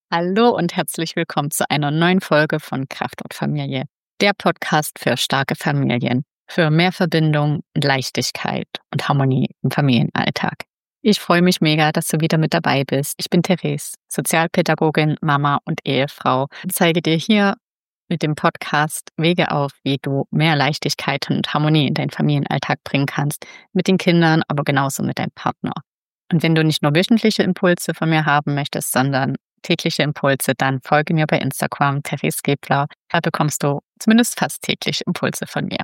Hallo und herzlich willkommen zu einer neuen Folge von Kraftort Familie, der Podcast für starke Familien, für mehr Verbindung und Leichtigkeit und Harmonie im Familienalltag. Ich freue mich mega, dass du wieder mit dabei bist. Ich bin Therese, Sozialpädagogin, Mama und Ehefrau und zeige dir hier mit dem Podcast Wege auf, wie du mehr Leichtigkeit und Harmonie in deinen Familienalltag bringen kannst, mit den Kindern, aber genauso mit deinem Partner. Und wenn du nicht nur wöchentliche Impulse von mir haben möchtest, sondern tägliche Impulse, dann folge mir bei Instagram, Therese Gebler. Da bekommst du zumindest fast täglich Impulse von mir.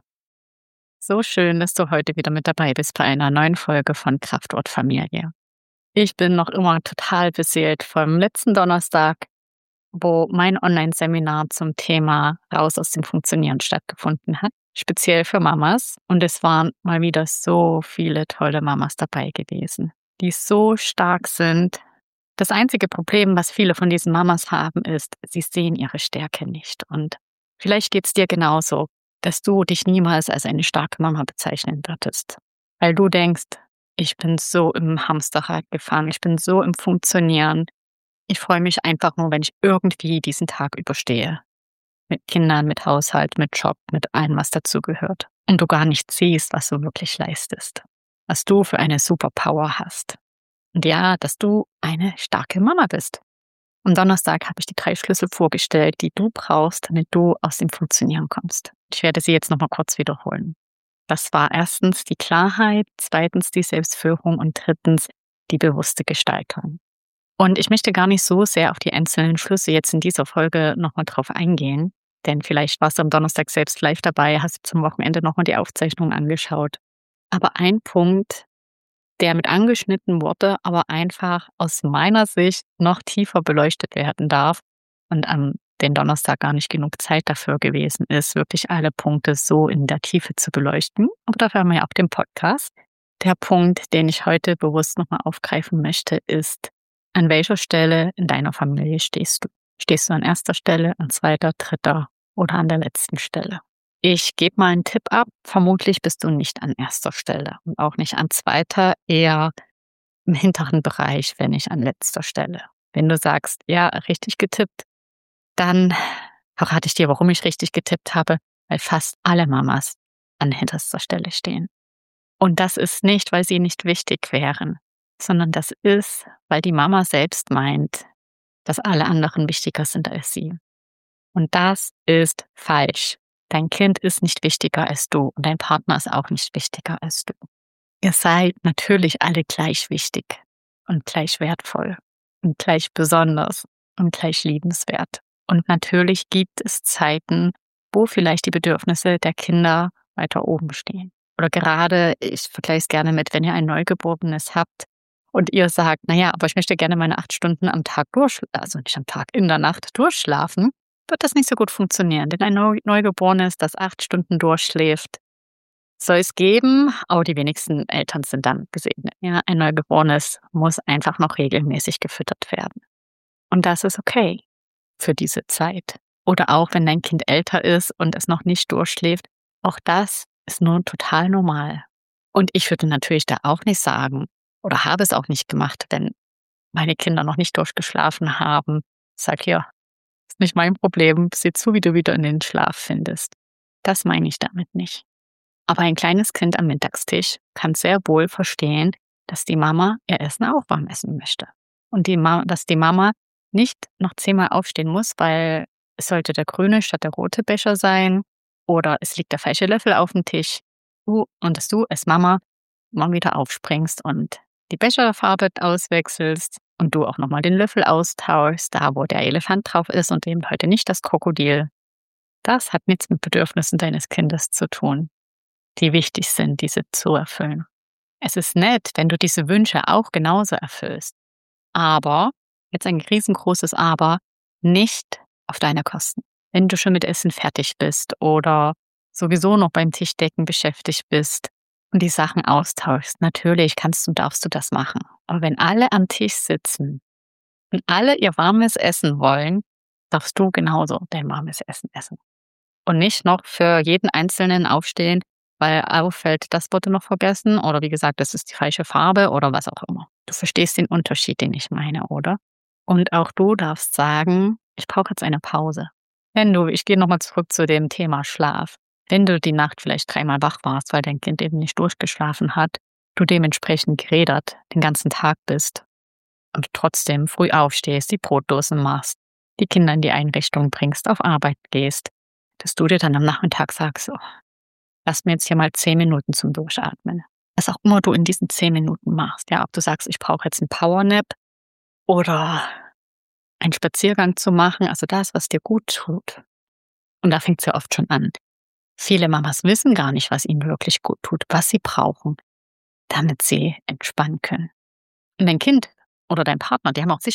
So schön, dass du heute wieder mit dabei bist bei einer neuen Folge von Kraftort Familie. Ich bin noch immer total beseelt vom letzten Donnerstag, wo mein Online-Seminar zum Thema Raus aus dem Funktionieren stattgefunden hat, speziell für Mamas. Und es waren mal wieder so viele tolle Mamas dabei gewesen, die so stark sind. Das einzige Problem, was viele von diesen Mamas haben, ist, sie sehen ihre Stärke nicht. Und vielleicht geht es dir genauso, dass du dich niemals als eine starke Mama bezeichnen würdest. Weil du denkst, ich bin so im Hamsterrad gefangen, ich bin so im Funktionieren. Ich freue mich einfach nur, wenn ich irgendwie diesen Tag überstehe. Mit Kindern, mit Haushalt, mit Job, mit allem, was dazugehört. Und du gar nicht siehst, was du wirklich leistest. Was du für eine Superpower hast. Und ja, dass du eine starke Mama bist. Am Donnerstag habe ich die 3 Schlüssel vorgestellt, die du brauchst, damit du aus dem Funktionieren kommst. Ich werde sie jetzt nochmal kurz wiederholen. Das war erstens die Klarheit, zweitens die Selbstführung und drittens die bewusste Gestaltung. Und ich möchte gar nicht so sehr auf die einzelnen Schlüsse jetzt in dieser Folge nochmal drauf eingehen, denn vielleicht warst du am Donnerstag selbst live dabei, hast zum Wochenende nochmal die Aufzeichnung angeschaut. Aber ein Punkt, der mit angeschnitten wurde, aber einfach aus meiner Sicht noch tiefer beleuchtet werden darf und am den Donnerstag gar nicht genug Zeit dafür gewesen ist, wirklich alle Punkte so in der Tiefe zu beleuchten. Aber dafür haben wir ja auch den Podcast. Der Punkt, den ich heute bewusst nochmal aufgreifen möchte, ist, an welcher Stelle in deiner Familie stehst du? Stehst du an erster Stelle, an zweiter, dritter oder an der letzten Stelle? Ich gebe mal einen Tipp ab. Vermutlich bist du nicht an erster Stelle und auch nicht an zweiter, eher im hinteren Bereich, wenn nicht an letzter Stelle. Wenn du sagst, ja, richtig getippt, dann verrate ich dir, warum ich richtig getippt habe, weil fast alle Mamas an hinterster Stelle stehen. Und das ist nicht, weil sie nicht wichtig wären, sondern das ist, weil die Mama selbst meint, dass alle anderen wichtiger sind als sie. Und das ist falsch. Dein Kind ist nicht wichtiger als du und dein Partner ist auch nicht wichtiger als du. Ihr seid natürlich alle gleich wichtig und gleich wertvoll und gleich besonders und gleich liebenswert. Und natürlich gibt es Zeiten, wo vielleicht die Bedürfnisse der Kinder weiter oben stehen. Oder gerade, ich vergleiche es gerne mit, wenn ihr ein Neugeborenes habt und ihr sagt, naja, aber ich möchte gerne meine 8 Stunden am Tag also nicht am Tag, in der Nacht durchschlafen, wird das nicht so gut funktionieren. Denn ein Neugeborenes, das 8 Stunden durchschläft, soll es geben, aber die wenigsten Eltern sind dann gesegnet. Ja, ein Neugeborenes muss einfach noch regelmäßig gefüttert werden. Und das ist okay für diese Zeit. Oder auch, wenn dein Kind älter ist und es noch nicht durchschläft, auch das ist nur total normal. Und ich würde natürlich da auch nicht sagen, oder habe es auch nicht gemacht, wenn meine Kinder noch nicht durchgeschlafen haben. Ich sage, ja, ist nicht mein Problem, sieh zu, wie du wieder in den Schlaf findest. Das meine ich damit nicht. Aber ein kleines Kind am Mittagstisch kann sehr wohl verstehen, dass die Mama ihr Essen auch warm essen möchte. Und dass die Mama nicht noch 10-mal aufstehen muss, weil es sollte der grüne statt der rote Becher sein oder es liegt der falsche Löffel auf dem Tisch. Und dass du als Mama mal wieder aufspringst und die Becherfarbe auswechselst und du auch nochmal den Löffel austauschst, da wo der Elefant drauf ist und eben heute nicht das Krokodil. Das hat nichts mit Bedürfnissen deines Kindes zu tun, die wichtig sind, diese zu erfüllen. Es ist nett, wenn du diese Wünsche auch genauso erfüllst. Aber, jetzt ein riesengroßes Aber, nicht auf deine Kosten. Wenn du schon mit Essen fertig bist oder sowieso noch beim Tischdecken beschäftigt bist und die Sachen austauschst, natürlich kannst und darfst du das machen. Aber wenn alle am Tisch sitzen und alle ihr warmes Essen wollen, darfst du genauso dein warmes Essen essen. Und nicht noch für jeden Einzelnen aufstehen, weil auffällt, das wurde noch vergessen oder wie gesagt, das ist die falsche Farbe oder was auch immer. Du verstehst den Unterschied, den ich meine, oder? Und auch du darfst sagen: „Ich brauche jetzt eine Pause.“ Ich gehe nochmal zurück zu dem Thema Schlaf. Wenn du die Nacht vielleicht dreimal wach warst, weil dein Kind eben nicht durchgeschlafen hat, du dementsprechend gerädert den ganzen Tag bist und trotzdem früh aufstehst, die Brotdosen machst, die Kinder in die Einrichtung bringst, auf Arbeit gehst, dass du dir dann am Nachmittag sagst: „Oh, lass mir jetzt hier mal 10 Minuten zum Durchatmen.“ Was auch immer du in diesen 10 Minuten machst, ja, ob du sagst: „Ich brauche jetzt 'n Powernap“ oder einen Spaziergang zu machen, also das, was dir gut tut. Und da fängt's ja oft schon an. Viele Mamas wissen gar nicht, was ihnen wirklich gut tut, was sie brauchen, damit sie entspannen können. Und dein Kind oder dein Partner,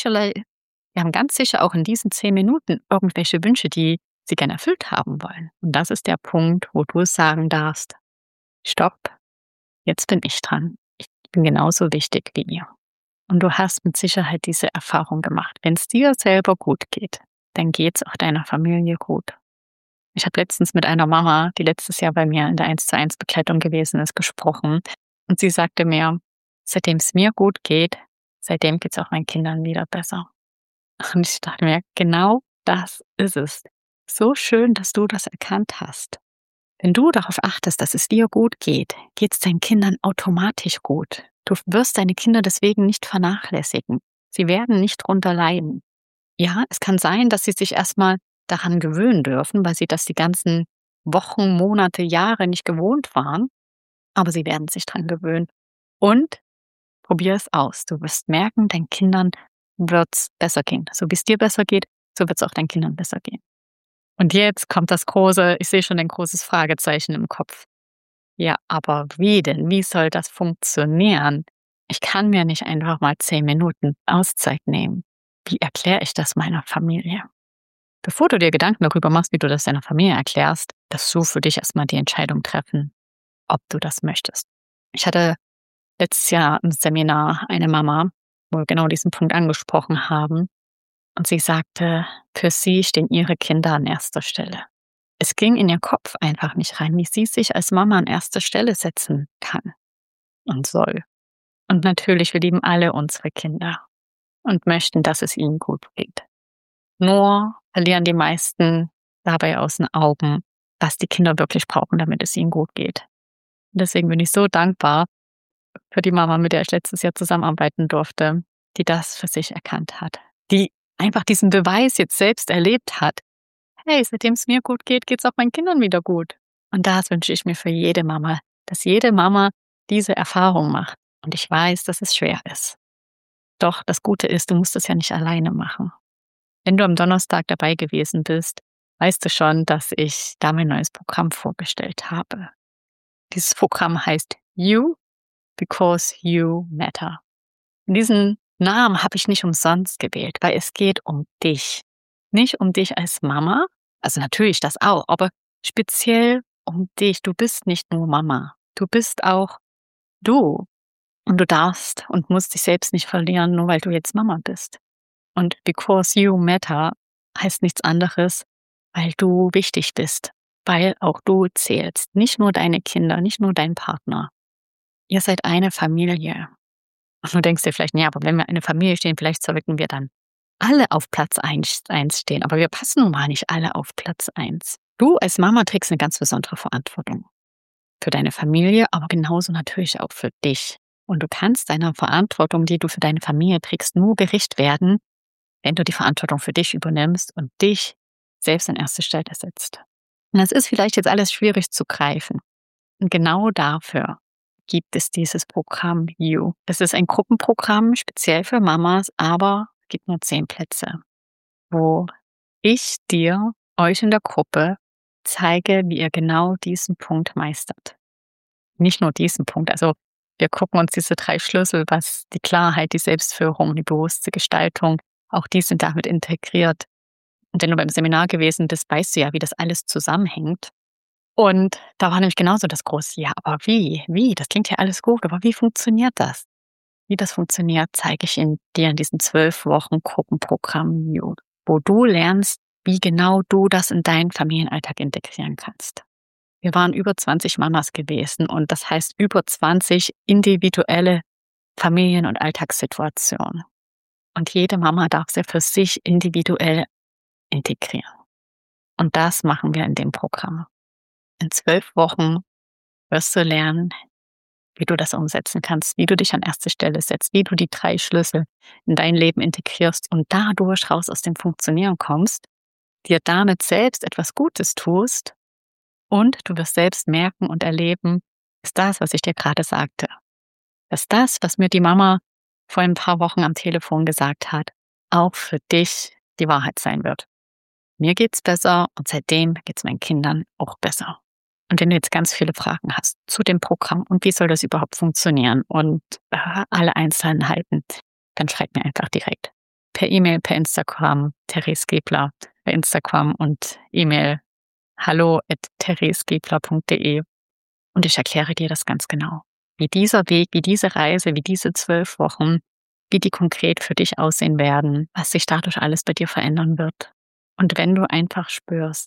die haben ganz sicher auch in diesen 10 Minuten irgendwelche Wünsche, die sie gerne erfüllt haben wollen. Und das ist der Punkt, wo du sagen darfst: „Stopp, jetzt bin ich dran. Ich bin genauso wichtig wie ihr.“ Und du hast mit Sicherheit diese Erfahrung gemacht. Wenn es dir selber gut geht, dann geht's auch deiner Familie gut. Ich habe letztens mit einer Mama, die letztes Jahr bei mir in der 1:1 Begleitung gewesen ist, gesprochen. Und sie sagte mir: „Seitdem es mir gut geht, seitdem geht's auch meinen Kindern wieder besser.“ Und ich dachte mir: „Genau das ist es. So schön, dass du das erkannt hast. Wenn du darauf achtest, dass es dir gut geht, geht's deinen Kindern automatisch gut. Du wirst deine Kinder deswegen nicht vernachlässigen. Sie werden nicht drunter leiden. Ja, es kann sein, dass sie sich erstmal daran gewöhnen dürfen, weil sie das die ganzen Wochen, Monate, Jahre nicht gewohnt waren, aber sie werden sich dran gewöhnen. Und probier es aus. Du wirst merken, deinen Kindern wird's besser gehen. So wie es dir besser geht, so wird's auch deinen Kindern besser gehen. Und jetzt kommt ich sehe schon ein großes Fragezeichen im Kopf. Ja, aber wie denn? Wie soll das funktionieren? Ich kann mir nicht einfach mal 10 Minuten Auszeit nehmen. Wie erkläre ich das meiner Familie? Bevor du dir Gedanken darüber machst, wie du das deiner Familie erklärst, darfst du für dich erstmal die Entscheidung treffen, ob du das möchtest. Ich hatte letztes Jahr im Seminar eine Mama, wo wir genau diesen Punkt angesprochen haben. Und sie sagte, für sie stehen ihre Kinder an erster Stelle. Es ging in ihr Kopf einfach nicht rein, wie sie sich als Mama an erste Stelle setzen kann und soll. Und natürlich, wir lieben alle unsere Kinder und möchten, dass es ihnen gut geht. Nur verlieren die meisten dabei aus den Augen, was die Kinder wirklich brauchen, damit es ihnen gut geht. Und deswegen bin ich so dankbar für die Mama, mit der ich letztes Jahr zusammenarbeiten durfte, die das für sich erkannt hat. Die einfach diesen Beweis jetzt selbst erlebt hat. Hey, seitdem es mir gut geht, geht's auch meinen Kindern wieder gut. Und das wünsche ich mir für jede Mama, dass jede Mama diese Erfahrung macht. Und ich weiß, dass es schwer ist. Doch das Gute ist, du musst es ja nicht alleine machen. Wenn du am Donnerstag dabei gewesen bist, weißt du schon, dass ich da mein neues Programm vorgestellt habe. Dieses Programm heißt You Because You Matter. Und diesen Namen habe ich nicht umsonst gewählt, weil es geht um dich. Nicht um dich als Mama, also natürlich das auch, aber speziell um dich. Du bist nicht nur Mama, du bist auch du. Und du darfst und musst dich selbst nicht verlieren, nur weil du jetzt Mama bist. Und because you matter heißt nichts anderes, weil du wichtig bist, weil auch du zählst. Nicht nur deine Kinder, nicht nur dein Partner. Ihr seid eine Familie. Und du denkst dir vielleicht, ja, aber wenn wir eine Familie stehen, vielleicht sollten wir dann alle auf Platz 1 stehen. Aber wir passen nun mal nicht alle auf Platz 1. Du als Mama trägst eine ganz besondere Verantwortung für deine Familie, aber genauso natürlich auch für dich. Und du kannst deiner Verantwortung, die du für deine Familie trägst, nur gerecht werden, wenn du die Verantwortung für dich übernimmst und dich selbst an erste Stelle setzt. Und das ist vielleicht jetzt alles schwierig zu greifen. Und genau dafür gibt es dieses Programm You. Es ist ein Gruppenprogramm, speziell für Mamas, aber es gibt nur 10 Plätze, wo ich euch in der Gruppe zeige, wie ihr genau diesen Punkt meistert. Nicht nur diesen Punkt, also wir gucken uns diese 3 Schlüssel, was die Klarheit, die Selbstführung, die bewusste Gestaltung, auch die sind damit integriert. Und wenn du beim Seminar gewesen bist, weißt du ja, wie das alles zusammenhängt. Und da war nämlich genauso das große Ja, aber wie? Wie? Das klingt ja alles gut, aber wie funktioniert das? Wie das funktioniert, zeige ich dir in diesem 12 Wochen Gruppenprogramm, wo du lernst, wie genau du das in deinen Familienalltag integrieren kannst. Wir waren über 20 Mamas gewesen und das heißt über 20 individuelle Familien- und Alltagssituationen. Und jede Mama darf sie für sich individuell integrieren. Und das machen wir in dem Programm. In 12 Wochen wirst du lernen, wie du das umsetzen kannst, wie du dich an erste Stelle setzt, wie du die 3 Schlüssel in dein Leben integrierst und dadurch raus aus dem Funktionieren kommst, dir damit selbst etwas Gutes tust und du wirst selbst merken und erleben, ist das, was ich dir gerade sagte, dass das, was mir die Mama vor ein paar Wochen am Telefon gesagt hat, auch für dich die Wahrheit sein wird. Mir geht's besser und seitdem geht's meinen Kindern auch besser. Und wenn du jetzt ganz viele Fragen hast zu dem Programm und wie soll das überhaupt funktionieren und alle Einzelheiten, dann schreib mir einfach direkt. Per E-Mail, per Instagram, Therese Gebler bei Instagram und E-Mail hallo@theresgebler.de und ich erkläre dir das ganz genau. Wie dieser Weg, wie diese Reise, wie diese 12 Wochen, wie die konkret für dich aussehen werden, was sich dadurch alles bei dir verändern wird. Und wenn du einfach spürst,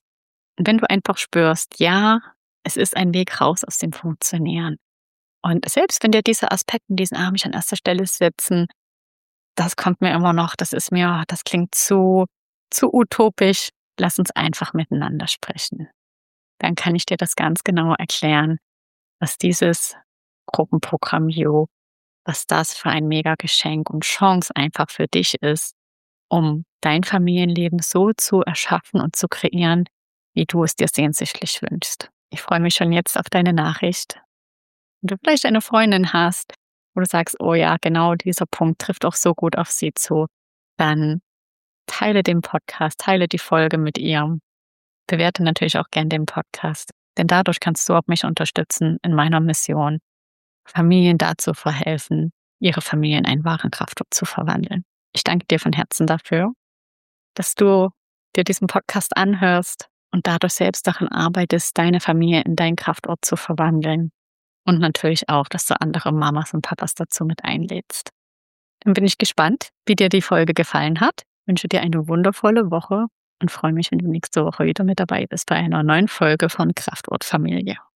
ja, es ist ein Weg raus aus dem Funktionieren. Und selbst wenn dir diese Aspekte, diesen mich an erster Stelle setzen, das kommt mir immer noch, das klingt zu utopisch. Lass uns einfach miteinander sprechen. Dann kann ich dir das ganz genau erklären, was dieses Gruppenprogramm You, was das für ein Mega-Geschenk und Chance einfach für dich ist, um dein Familienleben so zu erschaffen und zu kreieren, wie du es dir sehnsüchtig wünschst. Ich freue mich schon jetzt auf deine Nachricht. Wenn du vielleicht eine Freundin hast, wo du sagst, oh ja, genau dieser Punkt trifft auch so gut auf sie zu, dann teile den Podcast, teile die Folge mit ihr. Bewerte natürlich auch gern den Podcast, denn dadurch kannst du auch mich unterstützen in meiner Mission, Familien dazu verhelfen, ihre Familie in einen wahren Kraftort zu verwandeln. Ich danke dir von Herzen dafür, dass du dir diesen Podcast anhörst und dadurch selbst daran arbeitest, deine Familie in deinen Kraftort zu verwandeln. Und natürlich auch, dass du andere Mamas und Papas dazu mit einlädst. Dann bin ich gespannt, wie dir die Folge gefallen hat. Ich wünsche dir eine wundervolle Woche und freue mich, wenn du nächste Woche wieder mit dabei bist bei einer neuen Folge von Kraftort Familie.